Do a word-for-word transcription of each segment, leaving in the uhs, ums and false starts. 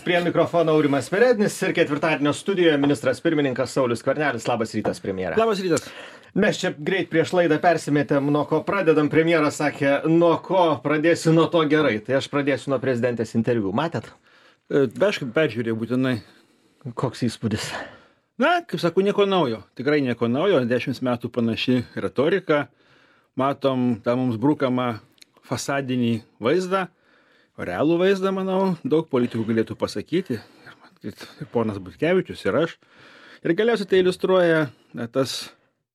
prie mikrofono Aurimas Perednis ir ketvirtadienio studijoje ministras pirmininkas Saulius Skvernelis. Labas rytas, premjere. Labas rytas. Mes čia greit prieš laidą persimetėm, nuo ko pradedam. Premjeras sakė, nuo ko pradėsiu, nuo to gerai. Tai aš pradėsiu nuo prezidentės interviu. Matėt? Aišku, peržiūrėjau būtinai. Koks įspūdis? Na, kaip sakau, nieko naujo. Tikrai nieko naujo. Dešimt metų panaši retorika. Matom tą mums brukamą fasadinį vaizdą. Realų vaizdą, manau, daug politikų galėtų pasakyti. Ir, ir ponas Butkevičius, ir aš. Ir galiausiai tai iliustruoja na, tas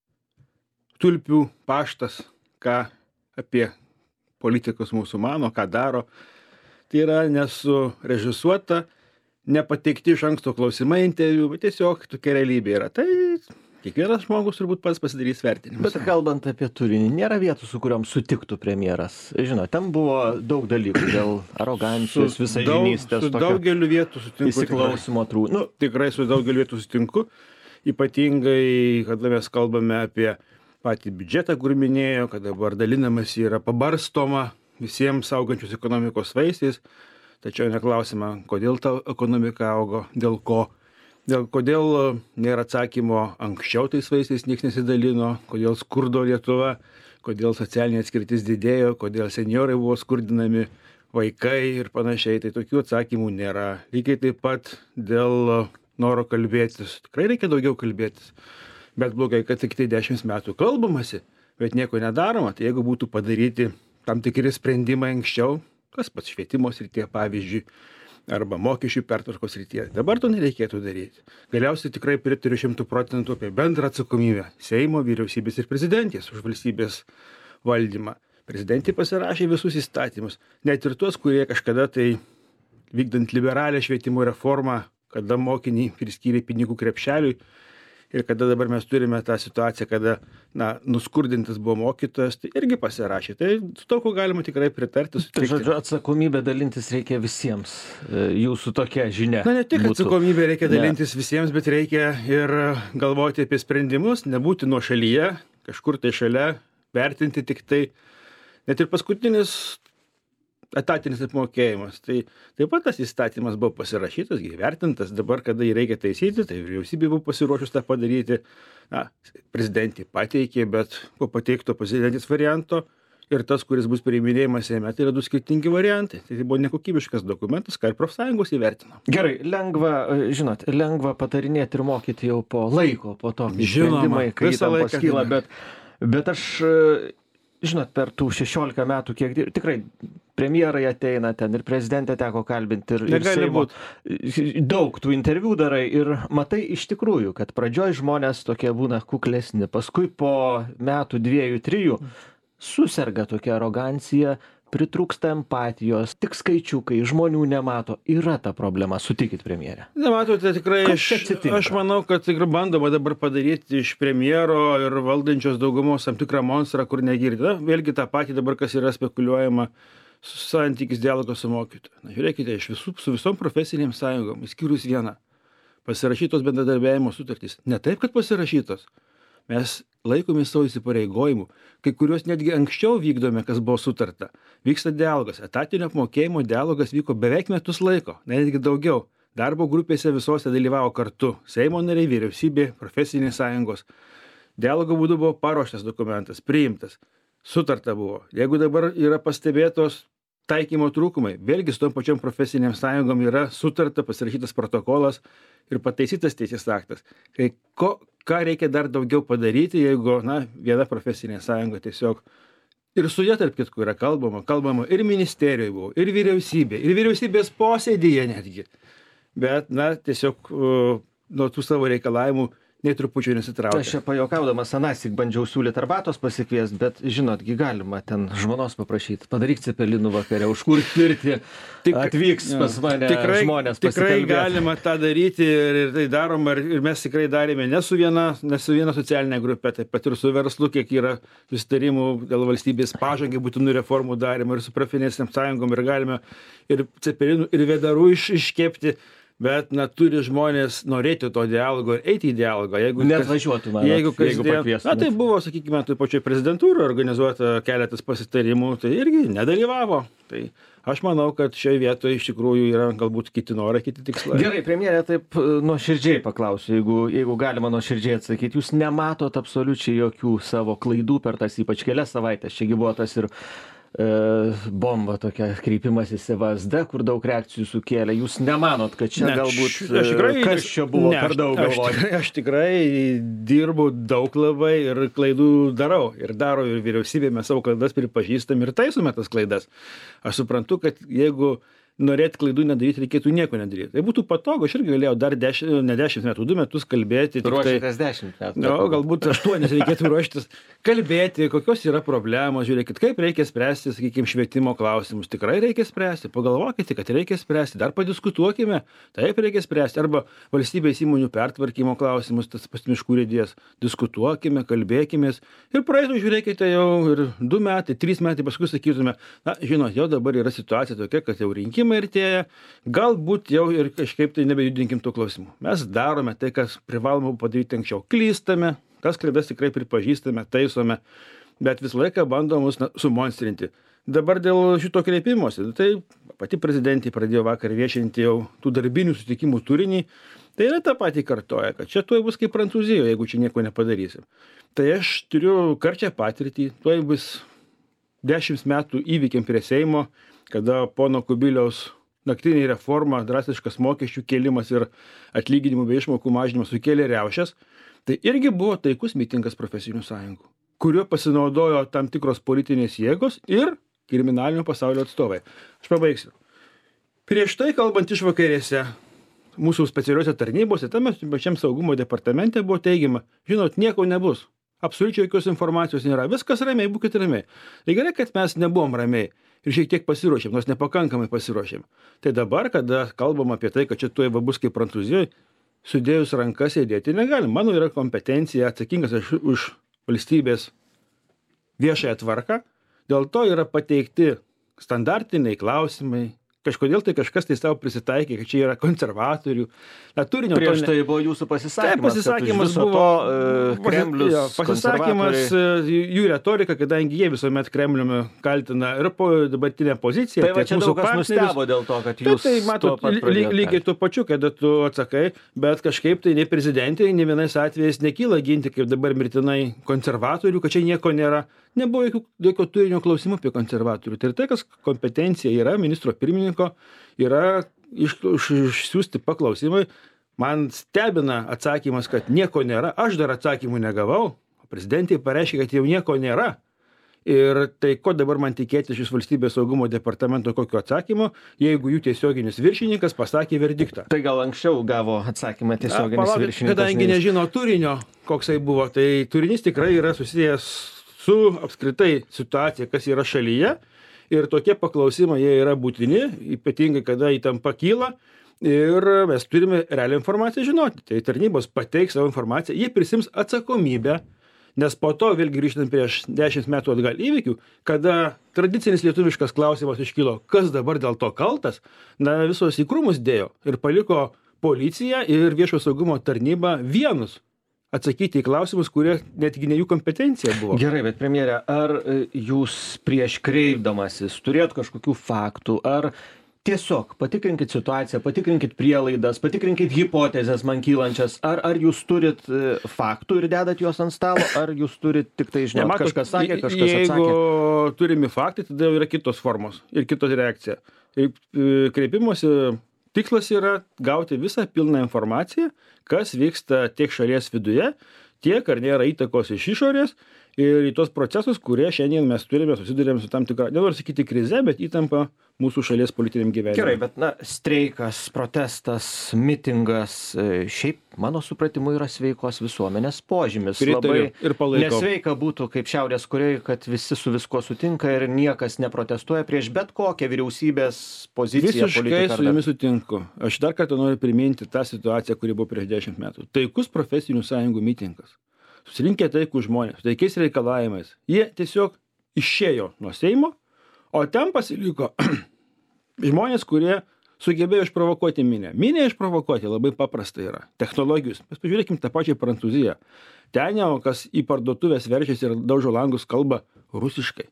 tulpių paštas, ką apie politikus mūsų mano, ką daro. Tai yra nesurežisuota, nepateikti iš anksto klausimai interviu, bet tiesiog tokia realybė yra. Tai kiekvienas žmogus turbūt pats pasidarys vertinimus. Bet kalbant apie turinį, nėra vietų, su kuriuom sutiktų premjeras. Žinot, ten buvo daug dalykų dėl arogancijos, visažinystės, su daugeliu vietų sutinku. Įsiklausimo trūkumo. Nu, tikrai su daugeliu vietų sutinku. Ypatingai, kada mes kalbame apie patį biudžetą, kur minėjo, kad dabar dalinamas yra pabarstoma visiems augančios ekonomikos vaisiais. Tačiau neklausima, kodėl ta ekonomika augo, dėl ko. Dėl kodėl nėra atsakymo anksčiau tais vaisiais nieks nesidalino, kodėl skurdo Lietuva, kodėl socialinė atskirtis didėjo, kodėl senjorai buvo skurdinami, vaikai ir panašiai. Tai tokių atsakymų nėra. Lygiai taip pat dėl noro kalbėtis. Tikrai reikia daugiau kalbėtis. Bet blogai, kad tik tai dešimt metų kalbamasi, bet nieko nedaroma. Tai jeigu būtų padaryti tam tikri sprendimai anksčiau, kas pats švietimo srityje pavyzdžiui, arba mokesčių pertvarkos srityje. Dabar to nereikėtų daryti. Galiausiai tikrai pritariu šimtų procentų apie bendrą atsakomybę Seimo, vyriausybės ir prezidentės už valstybės valdymą. Prezidentė pasirašė visus įstatymus, net ir tuos, kurie kažkada tai vykdant liberalią švietimo reformą, kada mokinį priskyrė pinigų krepšeliui ir kada dabar mes turime tą situaciją, kada na, nuskurdintas buvo mokytojas, tai irgi pasirašė. Tai su to, ko galima tikrai pritarti. Tai žodžiu, atsakomybę dalintis reikia visiems. Jūsų tokia žinia. Na, ne tik būtų. Atsakomybę reikia dalintis ne. visiems, bet reikia ir galvoti apie sprendimus, nebūti nuo šalyje, kažkur tai šalia, vertinti tik tai. Net ir paskutinis etatinis apmokėjimas. Tai taip pat tas įstatymas buvo pasirašytas, įvertintas, dabar, kada jį reikia taisyti, tai vyriausybė buvo pasiruošus tą padaryti. Na, prezidentė pateikė, bet po pateikto prezidentės varianto ir tas, kuris bus priiminėjimas Seime, tai yra du skirtingi variantai. Tai buvo nekokybiškas dokumentas, ką ir profsąjungos įvertino. Gerai, lengva, žinot, lengva patarinėti ir mokyti jau po laiko, po to, kai Žinoma, sprendimai, kai visą tam laiką paskyla, žinoma. bet, bet aš, žinot, per tų šešiolika metų, kiek dir- tikrai premjerai ateina ten ir prezidentę teko kalbinti ir, ir Negali Seimo. būt. Daug tų interviu darai ir matai iš tikrųjų, kad pradžioj žmonės tokie būna kuklesni, paskui po metų, dviejų, trijų suserga tokia arogancija, pritrūksta empatijos, tik skaičiukai, žmonių nemato. Yra ta problema, sutikit, premjerė. Nematote, tikrai Kas aš, čia atsitinka? aš manau, kad tikrai bandoma dabar padaryti iš premjero ir valdančios daugumos tam tikrą monstrą, kur negirdi. Na, vėlgi tą patį dabar, kas yra spekuliuojama, santykis dialogo su mokytoju. Na, žiūrėkite, iš visų, su visom profesinėm sąjungom, išskyrus vieną, pasirašytos bendradarbiavimo sutartys. Ne taip, kad pasirašytos. Mes laikomės savo įsipareigojimų. Kai kuriuos netgi anksčiau vykdome, kas buvo sutarta. Vyksta dialogas. Etatinio apmokėjimo dialogas vyko beveik metus laiko, netgi daugiau. Darbo grupėse visose dalyvavo kartu. Seimo nariai, vyriausybė, profesinės sąjungos. Dialogo būdu buvo paruoštas dokumentas, priimtas. Sutarta buvo. Jeigu dabar yra pastebėtos taikymo trūkumai, vėlgi su tom pačiom profesiniam sąjungom yra sutarta, pasirašytas protokolas ir pataisytas teisės aktas. Kai ko, ką reikia dar daugiau padaryti, jeigu na, viena profesinė sąjunga tiesiog ir su ja tarp kitko yra kalbama, kalbama ir ministerijoje buvo, ir vyriausybė, ir vyriausybės posėdyje netgi. Bet, na, tiesiog uh, nuo tų savo reikalavimų nei trupučių nesitraukia. Aš čia pajokaudamas anąsyk bandžiau siūlyti arbatos pasikviest, bet žinot, gi galima ten žmonos paprašyti, padaryk cepelinų vakare, užkurk pirtį, Tik, atvyks pas mane tikrai, žmonės tikrai pasikalbėt. galima tą daryti ir, ir tai daroma ir, ir mes tikrai darėme ne su viena, ne su viena socialinė grupė, taip pat ir su verslu, kiek yra susitarimų dėl valstybės pažangiai būtinų reformų darimo ir su profesinėm sąjungom ir galime ir cepelinų ir vėdarų iš, iškepti. bet na turi žmonės norėti to dialogo ir eiti į dialogą. Jeigu Net važiuotų, man, jeigu, jeigu kasdien, pakviestumėt. na tai buvo, sakykime, tai pačioj prezidentūroje organizuota keletas pasitarimų, tai irgi nedalyvavo. Tai aš manau, kad šioje vietoje iš tikrųjų yra galbūt kiti norai, kiti tikslai. Gerai, premjerė, taip nuoširdžiai paklausiu, jeigu, jeigu galima nuoširdžiai atsakyti, jūs nematot absoliučiai jokių savo klaidų per tas ypač kelias savaitės. Čiagi buvo tas ir e, bomba tokia kreipimasis į V S D, kur daug reakcijų sukėlė. Jūs nemanot, kad čia Ne, galbūt aš- aš tikrai- karščio buvo ne, per daug aš, aš, galvoj? tikrai, aš tikrai dirbu daug labai ir klaidų darau. Ir daro ir vyriausybė, mes savo klaidas pripažįstam ir taisome tas klaidas. Aš suprantu, kad jeigu norėt klaidų nedaryti, reikėtų nieko nedaryti. Tai būtų patogu, aš irgi galėjau dar dešimt, ne dešimt metų, du metus kalbėti. tik tai- Ruošiatės dešimt metų. No, galbūt aštuonis reikėtų ruoštis, kalbėti, kokios yra problemos, žiūrėkit, kaip reikia spręsti, sakykime, švietimo klausimus. Tikrai reikia spręsti, pagalvokite, kad reikia spręsti, dar padiskutuokime, taip reikia spręsti. Arba valstybės įmonių pertvarkymo klausimus, tas pats miškų urėdijas, diskutuokime, kalbėkimės. Ir praeitų, žiūrėkite, jau ir du metai, trys metai, paskui sakytume, na, žinot, jau dabar yra situacija tokia, kad jau rinkimai artėja, galbūt jau ir kažkaip tai nebejudinkim tų klausimų. Mes darome tai, kas privaloma padaryti anksčiau. Klystame, tas klaidas tikrai pripažįstame, taisome, bet visą laiką bandom mus na, sumonstrinti. Dabar dėl šito kreipimosi, tai pati prezidentė pradėjo vakar viešinti jau tų darbinių sutikimų turinį, tai yra tą patį kartoja, kad čia tuoj bus kaip Prancūzijoje, jeigu čia nieko nepadarysim. Tai aš turiu karčią patirtį, tuoj bus dešimt metų įvykiam prie Seimo, kada pono Kubiliaus naktinė reforma, drastiškas mokesčių kėlimas ir atlyginimų bei išmokų mažinimas sukėlė riaušes, tai irgi buvo taikus mitingas profesinių sąjungų, kuriuo pasinaudojo tam tikros politinės jėgos ir kriminalinio pasaulio atstovai. Aš pabaigsiu. Prieš tai, kalbant išvakarėse, mūsų specialiuose tarnybose, tame pačiam saugumo departamente buvo teigiama, žinot, nieko nebus. Absoliučiai jokios informacijos nėra. Viskas ramiai, būkite ramiai. Tai gerai, kad mes nebuvom ramiai ir šiek tiek pasiruošėm, nors nepakankamai pasiruošėm. Tai dabar, kada kalbam apie tai, kad čia tuoj bus kaip Prancūzijoje, sudėjus rankas sėdėti negalim. Mano yra kompetencija atsakingas už, už valstybės viešąją tvarką. Dėl to yra pateikti standartiniai klausimai. Kažkodėl tai kažkas tai savo prisitaikė, kad čia yra konservatorių. Na, turinio Prieš to ne- tai buvo jūsų pasisakymas. Taip, pasisakymas kad už viso buvo to, e, Kremlius, jo, pasisakymas, konservatoriai. e, jų retorika, kadangi jie visuomet Kremliumi kaltina ir po dabartinę poziciją. Tai va tiek čia mūsų daug kas partnerius. nustebo dėl to, kad Taip, jūs tai tuo matot, pat ly- pradėjot lygiai tuo pačiu, kada tu atsakai, bet kažkaip tai nei prezidentė, nei vienais atvejais nekyla ginti, kaip dabar mirtinai konservatorių, kad čia nieko nėra. Nebuvo jokių, jokio turinio klausimų apie konservatorių. Tai ir tai, kas kompetencija yra ministro pirmininko, yra iš, iš, išsiųsti paklausimai. Man stebina atsakymas, kad nieko nėra. Aš dar atsakymų negavau. Prezidentė pareiškė, kad jau nieko nėra. Ir tai ko dabar man tikėtis iš valstybės saugumo departamento kokio atsakymo, jeigu jų tiesioginis viršininkas pasakė verdiktą. Tai gal anksčiau gavo atsakymą tiesioginis Palaukit, viršininkas. kadangi ne jūs. nežino turinio, koksai buvo, tai turinys tikrai yra susijęs su apskritai situacija, kas yra šalyje. Ir tokie paklausimai jie yra būtini, ypatingai kada įtampa kyla. Ir mes turime realią informaciją žinoti. Tai tarnybos pateiks savo informaciją, jie prisims atsakomybę. Nes po to, vėl grįžtant prieš dešimt metų atgal įvykių, kada tradicinis lietuviškas klausimas iškilo, kas dabar dėl to kaltas, na visos į krūmus dėjo ir paliko policiją ir viešo saugumo tarnybą vienus atsakyti į klausimus, kurie netgi ne jų kompetencija buvo. Gerai, bet premjerė, ar e, jūs prieš kreipdamasis turėjot kažkokių faktų, ar tiesiog patikrinkit situaciją, patikrinkit prielaidas, patikrinkit hipotezes man kylančias, ar, ar jūs turit e, faktų ir dedat juos ant stalo, ar jūs turit tik tai žinot, Matot, kažkas sakė, kažkas jeigu atsakė. turimi faktai, tada jau yra kitos formos ir kitos reakcija. Ir e, kreipimosi tikslas yra gauti visą pilną informaciją, kas vyksta tiek šalies viduje, tiek ar nėra įtakos iš išorės ir į tos procesus, kurie šiandien mes turime, susidurėm su tam tikra, nenoriu sakyti krize, bet įtampa mūsų šalies politiniam gyvenimui. Gerai, bet na, streikas, protestas, mitingas, e, šiaip mano supratimu yra sveikos visuomenės požymis. Pritariu ir palaikau. Nesveika būtų kaip Šiaurės Korėjoje, kad visi su viskuo sutinka ir niekas neprotestuoja prieš bet kokią vyriausybės poziciją. Visiškai politiką ar su dar- jumis sutinku. Aš dar kartą noriu priminti tą situaciją, kuri buvo prieš dešimt metų. Taikus profesinių sąjungų mitingas. Susirinkę taikų žmonės, taikiais reikalavimais. Jie tiesiog išėjo nuo Seimo, o ten pasiliko žmonės, kurie sugebėjo išprovokuoti minią. Minią išprovokuoti labai paprasta yra. Technologijos. Mes pažiūrėkim tą pačią Prancūziją. Ten jau, kas į parduotuvės verčiasi ir daužo langus, kalba rusiškai.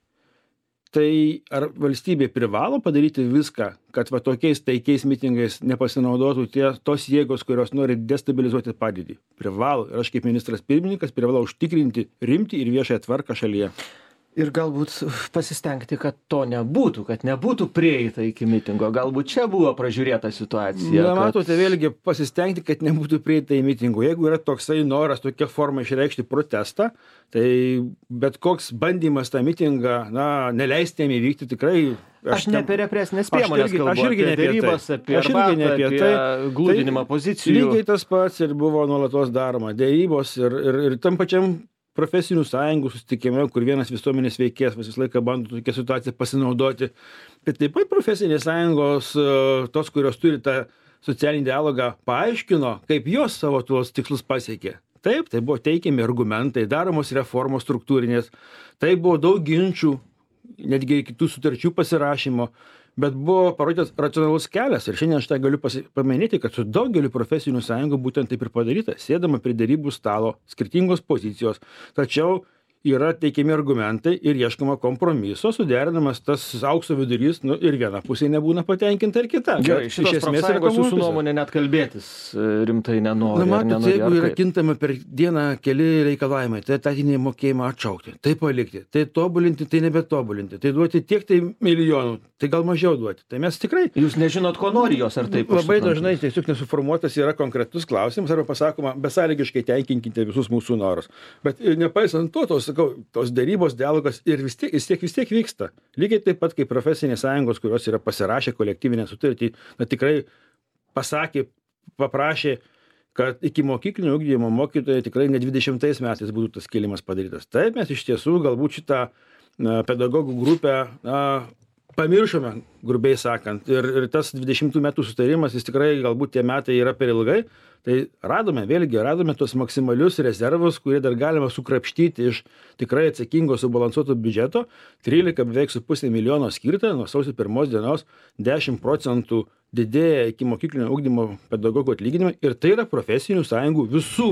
Tai ar valstybė privalo padaryti viską, kad va tokiais taikiais mitingais nepasinaudotų tie, tos jėgos, kurios nori destabilizuoti padėtį? Privalo. Ir aš kaip ministras pirmininkas privalau užtikrinti rimtį ir viešąją tvarką šalyje. Ir galbūt pasistengti, kad to nebūtų, kad nebūtų prieita iki mitingo. Galbūt čia buvo pražiūrėta situacija. Na, kad... matote, vėlgi pasistengti, kad nebūtų prieita į mitingo. Jeigu yra toksai noras, tokia forma išreikšti protestą, tai bet koks bandymas tą mitingą, na, neleisti jam įvykti tikrai... Aš, aš ne apie represinės priemonės kalbu, aš irgi apie dėrybas, apie arbatą, apie, apie glūdinimą tai pozicijų. Lygiai tas pats ir buvo nuolatos daroma. Dėrybos ir, ir, ir tam pačiam profesinių sąjungų susitikime, kur vienas visuomenės veikėjas visą laiką bando tokią situaciją pasinaudoti. Bet taip pat profesinės sąjungos, tos, kurios turi tą socialinį dialogą, paaiškino, kaip jos savo tuos tikslus pasiekė. Taip, tai buvo teikiami argumentai, daromos reformos struktūrinės, tai buvo daug ginčių, netgi kitų sutarčių pasirašymo, bet buvo parodytas racionalus kelias ir šiandien aš tą galiu pasi- paminėti, kad su daugeliu profesinių sąjungų būtent taip ir padaryta, sėdama prie derybų stalo, skirtingos pozicijos, tačiau yra teikiami argumentai ir ieškoma kompromiso, suderinamas tas aukso vidurys, nu, ir viena pusė nebūna patenkinta ir kita. Gerai, šitos profsąjungos jūsų nuomonė net kalbėtis rimtai nenori. Na, matot, nenori, jeigu yra kaip? kintama per dieną keli reikalavimai, tai etatinį mokėjimą atšaukti, tai palikti, tai tobulinti, tai nebetobulinti, tai duoti tiek tai milijonų, tai gal mažiau duoti. Tai mes tikrai... Jūs nežinot, ko nori jos, ar taip? Labai dažnai tiesiog nesuformuotas yra konkretus klausimas, arba pasakoma, besąlygiškai tenkinkite visus mūsų norus. Bet nepaisant to, tos, sakau, tos derybos, dialogas ir vis tiek, vis tiek, vis tiek vyksta. Lygiai taip pat kaip profesinės sąjungos, kurios yra pasirašę kolektyvinę sutartį, na tikrai pasakė, paprašė, kad iki mokyklinio ugdymo mokytojai tikrai ne dvidešimtais metais būtų tas kėlimas padarytas. Taip, mes iš tiesų galbūt šitą na, pedagogų grupę na, pamiršome, grubiai sakant, ir, ir tas dvidešimtų metų sutarimas, jis tikrai galbūt tie metai yra per ilgai, tai radome, vėlgi, radome tos maksimalius rezervus, kurie dar galima sukrapštyti iš tikrai atsakingo subalansuoto biudžeto, trylika beveik su pusė milijono skirta, nuo sausio pirmos dienos dešimt procentų didėja iki mokyklinio ugdymo pedagogų atlyginimai ir tai yra profesinių sąjungų visų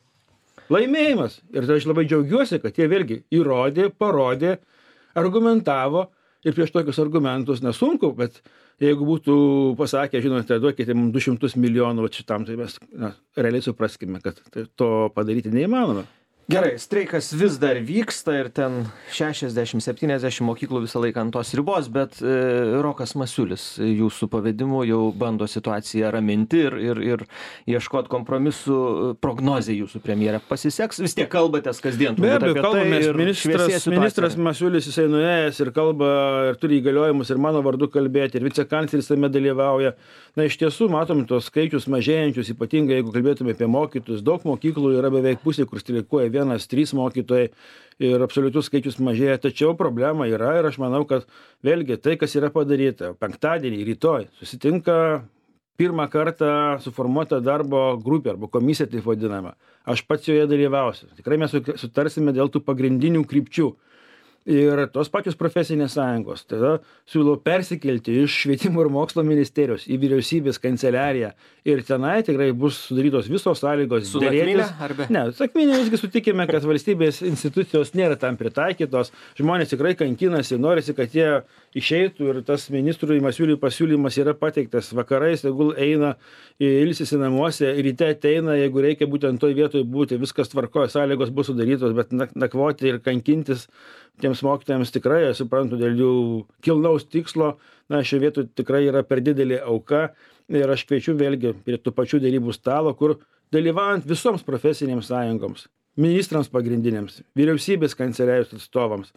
laimėjimas. Ir tai aš labai džiaugiuosi, kad jie vėlgi įrodė, parodė, argumentavo. Ir prieš tokius argumentus nesunku, bet jeigu būtų pasakę, žinote, duokite mums du šimtus milijonų šitam, tai mes na, realiai supraskime, kad tai to padaryti neįmanoma. Gerai, streikas vis dar vyksta ir ten šešiasdešimt septyniasdešimt mokyklų visą laiką ant tos ribos, bet e, Rokas Masiulis jūsų pavedimu jau bando situaciją raminti ir, ir, ir ieškoti kompromisų. Prognozė jūsų premjerė pasiseks, vis tiek kalbatės kasdien. Be abejo, apie kalbamės, tai ministras, ministras Masiulis, jisai nuėjęs ir kalba ir turi įgaliojimus ir mano vardu kalbėti, ir vicekancleris tame dalyvauja. Na, iš tiesų, matom tos skaičius mažėjančius, ypatingai jeigu kalbėtume apie mokytus. Daug mokyklų yra beveik pusė, kur streikuoja vienas, trys mokytojai ir absoliutus skaičius mažėja. Tačiau problema yra ir aš manau, kad vėlgi tai, kas yra padaryta penktadienį, rytoj, susitinka pirmą kartą suformuota darbo grupė arba komisija taip vadinama. Aš pats joje dalyvausiu. Tikrai mes sutarsime dėl tų pagrindinių krypčių. Ir tos pačios profesinės sąjungos. Tada siūlau persikelti iš švietimo ir mokslo ministerijos į vyriausybės kanceliariją. Ir tenai tikrai bus sudarytos visos sąlygos su Nakvynė, ar be? Ne, Nakvynė visgi sutikime, kad valstybės institucijos nėra tam pritaikytos. Žmonės tikrai kankinasi, norisi, kad jie išeitų ir tas ministrui Masiuliui pasiūlymas yra pateiktas vakarais, tegul eina, ilsisi namuose, ryte ateina, jeigu reikia būtent toj vietoj būti, viskas tvarkoja, sąlygos bus sudarytos, bet nakvoti ir kankintis tiems mokytojams tikrai, aš suprantu, dėl jų kilnaus tikslo, na, šio vietų tikrai yra per didelė auka ir aš kviečiu vėlgi prie tų pačių derybų stalo, kur dalyvaujant visoms profesinėms sąjungoms, ministrams pagrindiniams, vyriausybės kanceliarijos atstovams,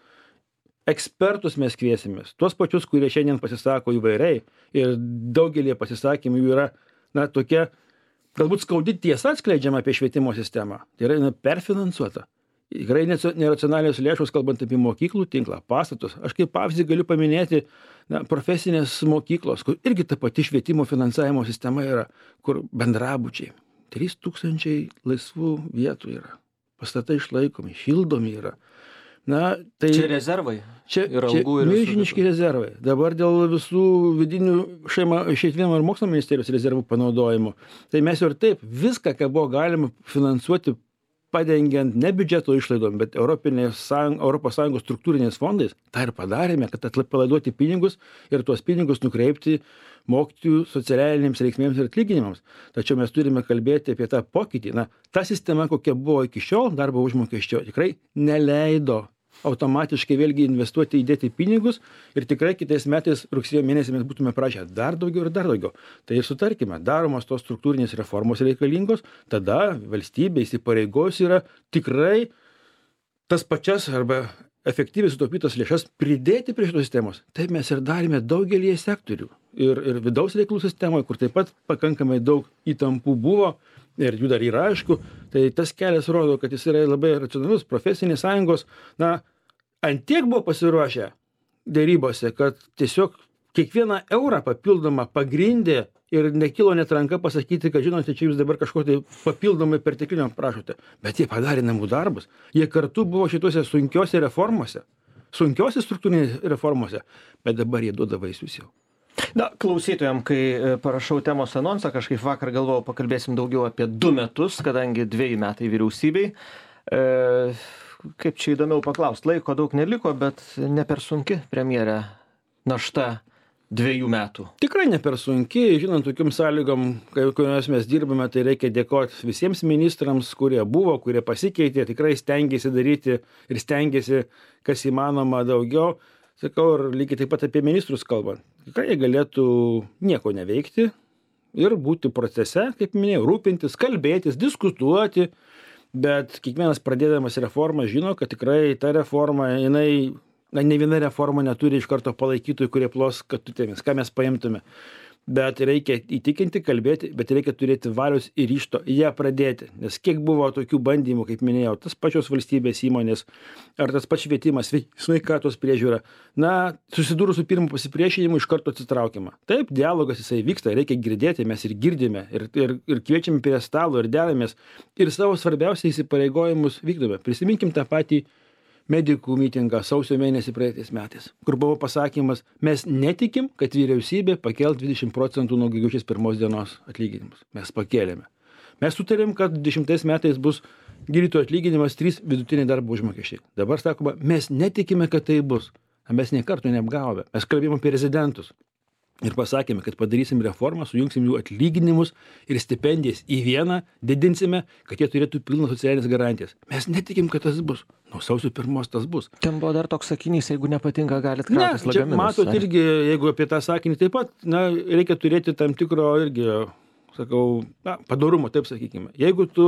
ekspertus mes kviesimės, tuos pačius, kurie šiandien pasisako įvairiai ir daugelį pasisakymų jų yra, na, tokia, galbūt skaudi tiesa atskleidžiama apie švietimo sistemą, tai yra na, perfinansuota. Tikrai neracionalios lėšos, kalbant apie mokyklų tinklą, pastatus. Aš kaip pavyzdį galiu paminėti na, profesinės mokyklos, kur irgi ta pati švietimo finansavimo sistema yra, kur bendrabučiai. trys tūkstančiai laisvų vietų yra. Pastatai išlaikomi, šildomi yra. Na, tai Čia rezervai. Čia, ir čia algų, ir milžiniški visų rezervai. Dabar dėl visų vidinių šeima, švietimo ir mokslo ministerijos rezervų panaudojimo. Tai mes jau ir taip viską, ką buvo galima finansuoti, padengiant ne biudžeto išlaidom, bet Europinės Sąjung, Europos Sąjungos struktūriniais fondais, tą ir padarėme, kad atpalaiduoti pinigus ir tuos pinigus nukreipti mokytojų socialinėms reikmėms ir atlyginimams. Tačiau mes turime kalbėti apie tą pokytį. Na, ta sistema, kokia buvo iki šiol darbo užmokesčio, tikrai neleido automatiškai vėlgi investuoti, įdėti pinigus ir tikrai kitais metais rugsėjo mėnesį mes būtume prašę dar daugiau ir dar daugiau. Tai ir sutarkime, daromos tos struktūrinės reformos reikalingos, tada valstybė įsipareigos yra tikrai tas pačias arba efektyviai sutaupytas lėšas pridėti prie šitos sistemos. Taip mes ir darėme daugelį sektorių. Ir, ir vidaus reikalų sistemoje, kur taip pat pakankamai daug įtampų buvo, ir jų dar yra aišku, tai tas kelias rodo, kad jis yra labai racionalus. Profesinės sąjungos, na, antiek buvo pasiruošę dėrybose, kad tiesiog kiekvieną eurą papildomą pagrindė ir nekilo net ranka pasakyti, kad žinote, čia jūs dabar kažko tai papildomai perteklinio prašote. Bet jie padarė namų darbus. Jie kartu buvo šituose sunkiose reformose, sunkiose struktūrinėse reformose, bet dabar jie duoda vaisius jau. Na, klausytojam, kai parašau temos anonsą, kažkaip vakar galvojau, pakalbėsim daugiau apie du metus, kadangi dviejų metai vyriausybei. E, kaip čia įdomiau paklausti, laiko daug neliko, bet ne per sunki premjerė našta dviejų metų. Tikrai ne per sunki, žinant tokiom sąlygom, kuriomis mes dirbame, tai reikia dėkoti visiems ministrams, kurie buvo, kurie pasikeitė, tikrai stengiasi daryti ir stengiasi, kas įmanoma daugiau. Sakau, ir lygiai taip pat apie ministrus kalbant. Tikrai jie galėtų nieko neveikti ir būti procese, kaip minėjau, rūpintis, kalbėtis, diskutuoti, bet kiekvienas pradėdamas reformą žino, kad tikrai ta reforma, jinai, na, ne viena reforma neturi iš karto palaikytojų, kurie plos katutėmis, ką mes paimtume. Bet reikia įtikinti, kalbėti, bet reikia turėti valios ir ryžto ją pradėti. Nes kiek buvo tokių bandymų, kaip minėjau, tas pačios valstybės įmonės, ar tas pats švietimas, sveikatos priežiūra, na, susidūrus su pirmu pasipriešinimu iš karto atsitraukiama. Taip, dialogas jisai vyksta, reikia girdėti, mes ir girdime, ir, ir, ir kviečiame prie stalo, ir deramės, ir savo svarbiausiai įsipareigojimus vykdome. Prisiminkim tą patį medikų mitingą sausio mėnesį praeitais metais, kur buvo pasakymas, mes netikim, kad vyriausybė pakels dvidešimt procentų nuo gegužės pirmos dienos atlyginimus. Mes pakėlėme. Mes sutarėm, kad dešimtais metais bus gydytojų atlyginimas trys vidutiniai darbo užmokesčiai. Dabar sakoma, mes netikime, kad tai bus. Mes nė karto neapgavome. Mes kalbėjome apie rezidentus. Ir pasakėme, kad padarysim reformą, sujungsim jų atlyginimus ir stipendijas į vieną, didinsime, kad jie turėtų pilnas socialinės garantijas. Mes netikim, kad tas bus. Nuo sausio pirmos tas bus. Ten buvo dar toks sakinys, jeigu nepatinka, galit krautis lagaminus. Ne, matot, ar? Irgi, jeigu apie tą sakinį taip pat, na, reikia turėti tam tikro irgi, sakau, na, padarumo, taip sakykime. Jeigu tu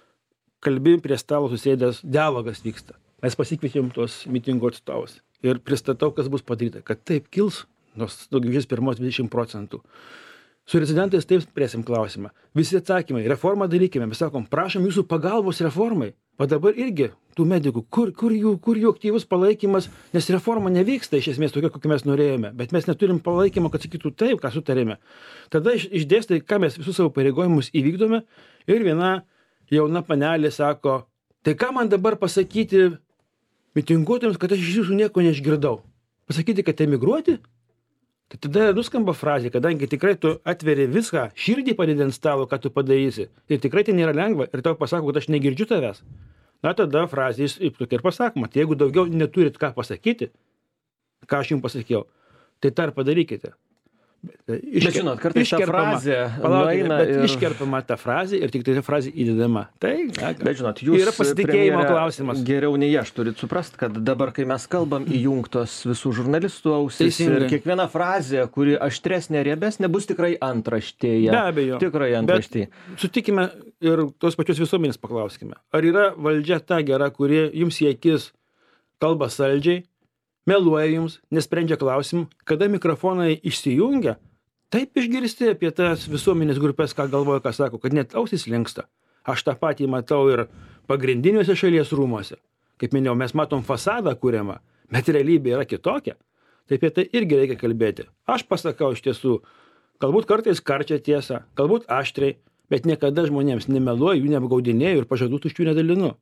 kalbi prie stalo susėdęs, dialogas vyksta. Mes pasikvietėm tuos mitingo atstovus ir pristatau, kas bus padaryta, kad taip kils nors gegužės pirmos dvidešimt procentų. Su rezidentais taip spręsim klausimą. Visi atsakymai, reformą darykime. Mes sakom, prašom jūsų pagalbos reformai. O dabar irgi tų medikų, kur, kur, jų, kur jų aktyvus palaikymas, nes reforma nevyksta iš esmės tokia, kokią mes norėjome, bet mes neturim palaikymo, kad sakytų taip, ką sutarėme. Tada iš, išdėstai, ką mes visus savo pareigojimus įvykdome ir viena jauna panelė sako, tai ką man dabar pasakyti mitinguotėms, kad aš iš jūsų nieko neišgirdau. Pasakyti, kad emigruoti? Tai tada nuskamba frazė, kadangi tikrai tu atveri viską, širdį padedi ant stalo, ką tu padarysi. Ir tikrai tai nėra lengva. Ir tau pasako, kad aš negirdžiu tavęs. Na tada frazė tokia ir pasakoma. Tai jeigu daugiau neturit ką pasakyti, ką aš jums pasakiau, tai tą ir padarykite. Išker, bet žinot, kartais ta frazė nueina ir... Iškerpama ta frazė ir tik tai ta frazė įdedama. Tai, na, bet žinot, jūs yra pasitikėjimo klausimas. Geriau nei aš turit suprast, kad dabar, kai mes kalbam, įjungtos visų žurnalistų ausis Teisingai. Ir kiekviena frazė, kuri aštresnė, riebesnė, bus tikrai antraštėje. Be abejo. Tikrai antraštėje. Bet sutikime ir tos pačios visuomenės paklauskime. Ar yra valdžia ta gera, kuri jums į akis kalba saldžiai, meluoja jums, nesprendžia klausimų, kada mikrofonai išsijungia, taip išgirsti apie tas visuomenės grupės, ką galvoja, ką sako, kad net ausis linksta. Aš tą patį matau ir pagrindiniuose šalies rūmuose. Kaip minėjau, mes matom fasadą kuriamą, bet realybė yra kitokia. Taip apie tai irgi reikia kalbėti. Aš pasakau iš tiesų, galbūt kartais karčią tiesą, galbūt aštriai, bet niekada žmonėms nemeluoju, jų neapgaudinėju ir pažadų tuščių nedalinu.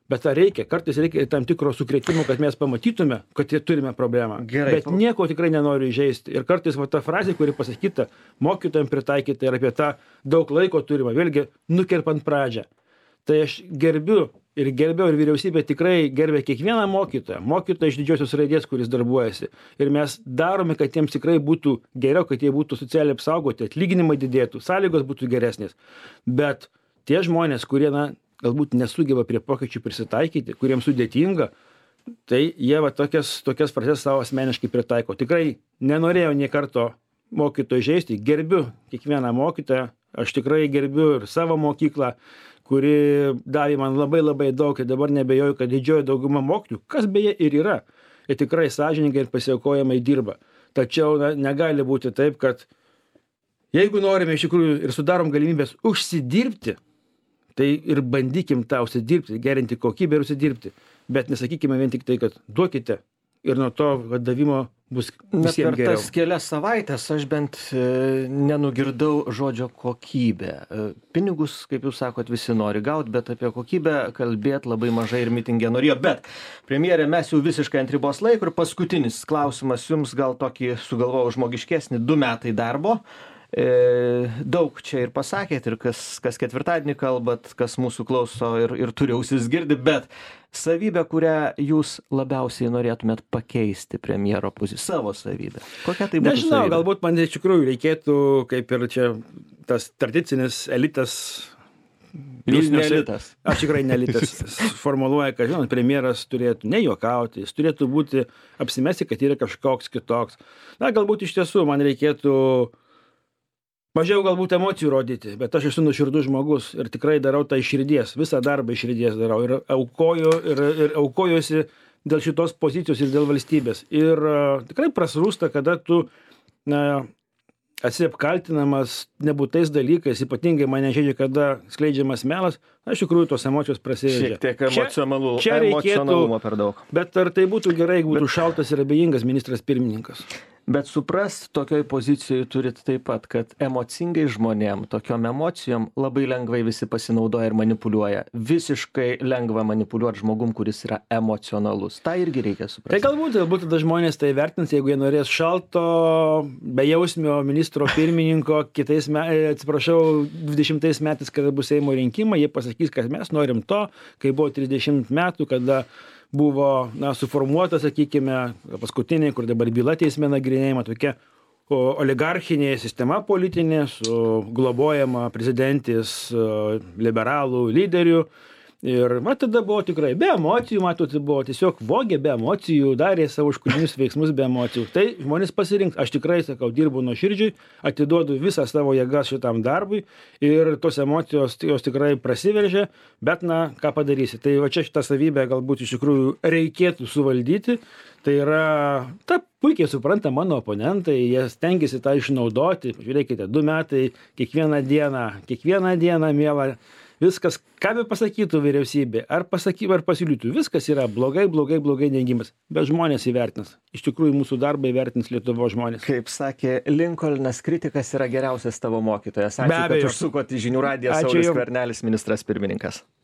Bet ar reikia? Kartais reikia tam tikro sukrėtimo, kad mes pamatytume, kad jie turime problemą. Gerai. Bet nieko tikrai nenoriu įžeisti. Ir kartais va, ta frazė, kuri pasakyta, mokytojams pritaikyta ir apie tą daug laiko turime, vėlgi nukerpant pradžią. Tai aš gerbiu ir gerbiau ir vyriausybė tikrai gerbia kiekvieną mokytoją, mokytoją iš didžiosios raidės, kuris darbuojasi. Ir mes darome, kad jiems tikrai būtų geriau, kad jie būtų socialiai apsaugoti, atlyginimai didėtų, sąlygos būtų geresnės. Bet tie žmonės, kurie, na, galbūt nesugeba prie pokyčių prisitaikyti, kuriems sudėtinga, tai jie va tokias, tokias frazes savo asmeniškai pritaiko. Tikrai nenorėjau nie karto mokytojo žeisti, gerbiu kiekvieną mokytoją, aš tikrai gerbiu ir savo mokyklą, kuri davė man labai labai daug ir dabar nebejoju, kad didžioji dauguma mokytojų, kas beje ir yra, ir tikrai sąžiningai ir pasiaukojamai dirba. Tačiau na, negali būti taip, kad jeigu norime iš tikrųjų ir sudarom galimybės užsidirbti, tai ir bandykim tą užsidirbti, gerinti kokybę ir užsidirbti. Bet nesakykime vien tik tai, kad duokite ir nuo to davimo bus visiems geriau. Per tas kelias savaitės aš bent e, nenugirdau žodžio kokybė. E, pinigus, kaip jūs sakot, visi nori gauti, bet apie kokybę kalbėti labai mažai ir mitingė norėjo. Bet, premjerė, mes jau visiškai ant ribos laiko ir paskutinis klausimas jums gal tokį sugalvojau žmogiškesnį, du metai darbo. E, daug čia ir pasakėt, ir kas, kas ketvirtadienį kalbat, kas mūsų klauso ir, ir turi ausis girdi, bet savybę, kurią jūs labiausiai norėtumėt pakeisti premjero poziciją, savo savybę. Kokia tai būtų Nežinau, savybė? galbūt man iš tikrųjų reikėtų, kaip ir čia tas tradicinis elitas. Jūs ne elitas. Aš tikrai ne elitas. Formuluoja, kad, žinot, premjeras turėtų nejuokauti, jis turėtų būti apsimesti, kad yra kažkoks kitoks. Na, galbūt iš tiesų man reikėtų mažiau galbūt emocijų rodyti, bet aš esu nuoširdus žmogus ir tikrai darau tai iš širdies, visą darbą iš širdies darau ir aukoju ir, ir aukojuosi dėl šitos pozicijos ir dėl valstybės. Ir uh, tikrai prasrūsta, kada tu uh, esi apkaltinamas nebūtais dalykais, ypatingai mane žaidžia, kada skleidžiamas melas, na, iš tikrųjų tos emocijos prasideda. Šiek tiek emocionalumo, čia, čia emocionalumo per daug. Bet ar tai būtų gerai, jeigu būtų bet, šaltas ir abejingas ministras pirmininkas? Bet suprast, tokioj pozicijoj turit taip pat, kad emocingai žmonėm, tokiom emocijom labai lengvai visi pasinaudoja ir manipuliuoja. Visiškai lengva manipuliuoti žmogum, kuris yra emocionalus. Ta irgi reikia suprasti. Tai galbūt, galbūt tada žmonės tai vertins, jeigu jie norės šalto, bejausmio ministro pirmininko, kitais, me, atsiprašau, dvidešimtais metais, kada bus Seimo rinkimai, jie pasakys, kad mes norim to, kai buvo trisdešimt metų, kada buvo na, suformuota, sakykime, paskutinė, kur dabar byla teisme nagrinėjama, tokia o, oligarchinė sistema politinė, su globojama prezidentės liberalų lyderių. Ir man tada buvo tikrai be emocijų, matot, buvo tiesiog vogė be emocijų, darė savo užkulinius veiksmus be emocijų. Tai žmonės pasirinks, aš tikrai, sakau, dirbu nuoširdžiai, atiduodu visą savo jėgas šitam darbui ir tos emocijos jos tikrai prasiveržia, bet na, ką padarysi. Tai va čia šitą savybę galbūt iš tikrųjų reikėtų suvaldyti. Tai yra, ta puikiai supranta mano oponentai, jie stengiasi tą išnaudoti. Žiūrėkite, du metai, kiekvieną dieną, kiekvieną dieną, mielą. Viskas, ką be pasakytų vyriausybė, ar pasakytų, ar pasiūlytų, viskas yra blogai, blogai, blogai neigimas. Bet žmonės įvertins. Iš tikrųjų, mūsų darbą įvertins Lietuvos žmonės. Kaip sakė Linkolnas, kritikas yra geriausias tavo mokytojas. Ačiū, kad užsukot į Žinių radiją. Saulius Skvernelis, ministras pirmininkas.